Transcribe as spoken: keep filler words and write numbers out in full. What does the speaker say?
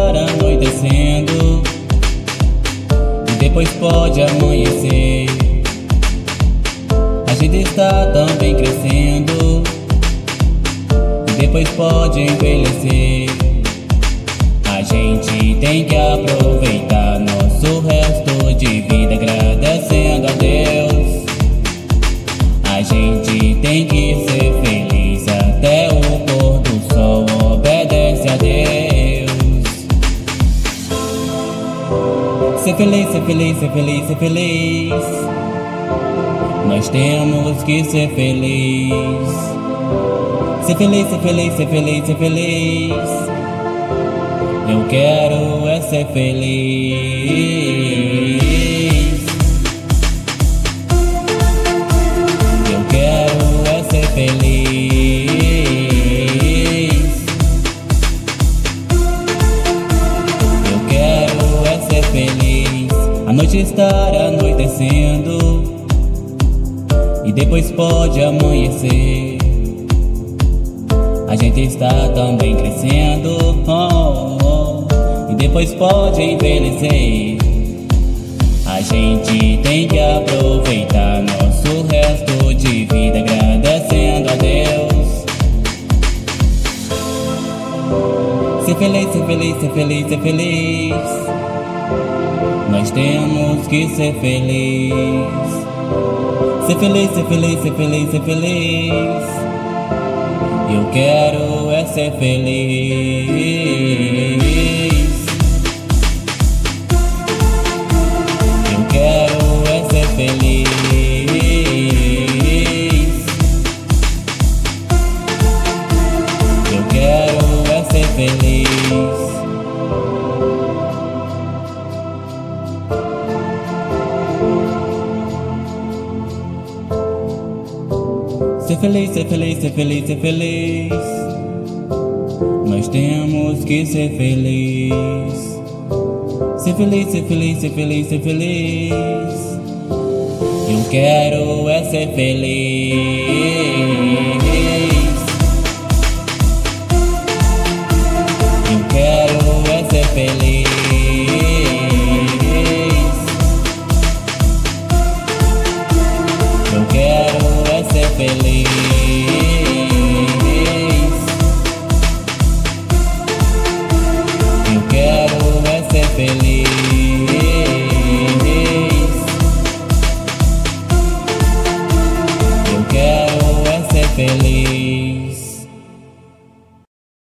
estar anoitecendo e depois pode amanhecer. A gente está também crescendo e depois pode envelhecer. A gente tem que aproveitar nosso resto de vida agradecendo a Deus. A gente tem que ser feliz até o pôr do sol, obedece a Deus. Ser feliz, ser feliz, ser feliz, ser feliz. Nós temos que ser feliz. Ser feliz, ser feliz, ser feliz, ser feliz. Eu quero é ser feliz. Eu quero é ser feliz. Eu quero é ser feliz. A noite estar anoitecendo e depois pode amanhecer. A gente está também crescendo, oh, oh, e depois pode envelhecer. A gente tem que aproveitar nosso resto de vida agradecendo a Deus. Ser feliz, ser feliz, ser feliz, ser feliz. Nós temos que ser feliz. Ser feliz, ser feliz, ser feliz, ser feliz. Eu quero é ser feliz. Eu quero é ser feliz. Eu quero é ser feliz. Ser feliz, ser feliz, ser feliz, ser feliz. Nós temos que ser feliz. Ser feliz, ser feliz, ser feliz, ser feliz. Eu quero é ser feliz. Eu quero é ser feliz. Eu quero é ser feliz.